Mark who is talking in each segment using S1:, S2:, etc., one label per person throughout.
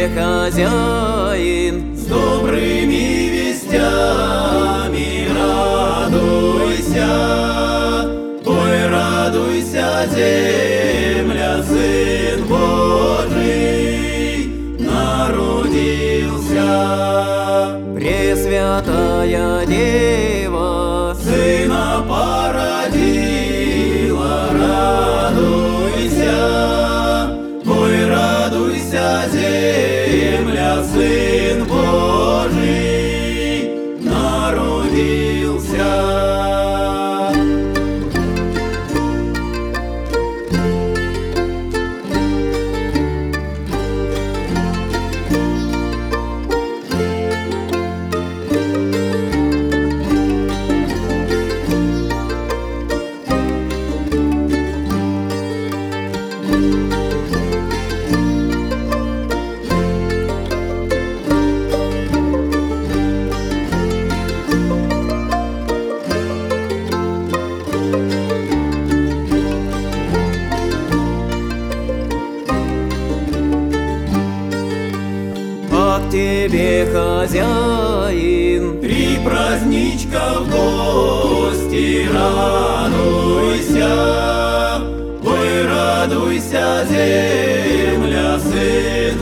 S1: тебе хозяин,
S2: с добрыми вестями радуйся. Ой, радуйся, земля, Сын Божий народился.
S1: Пресвятая Дева
S2: Сына породила, радуйся. Ой, радуйся, земля, Сын Божий народился.
S1: к тебе хозяин,
S2: Три праздничка в гости, радуйся. Ой, радуйся, земля, Сын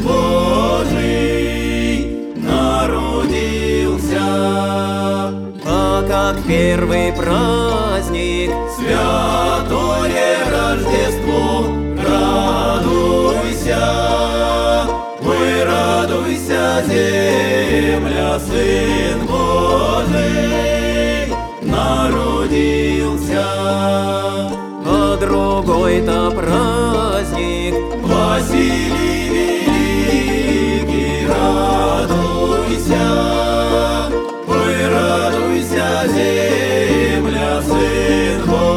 S2: Божий народился.
S1: а как первый праздник
S2: Святое Рождество, радуйся. Ой, радуйся, земля, Сын Божий народился.
S1: а другой-то праздник
S2: Василий Великий, радуйся. Ой, радуйся, земля, Сын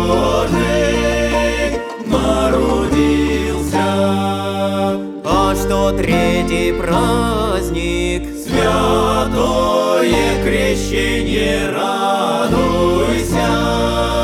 S2: Божий народился.
S1: а что третий праздник
S2: Святое крещение, радуйся.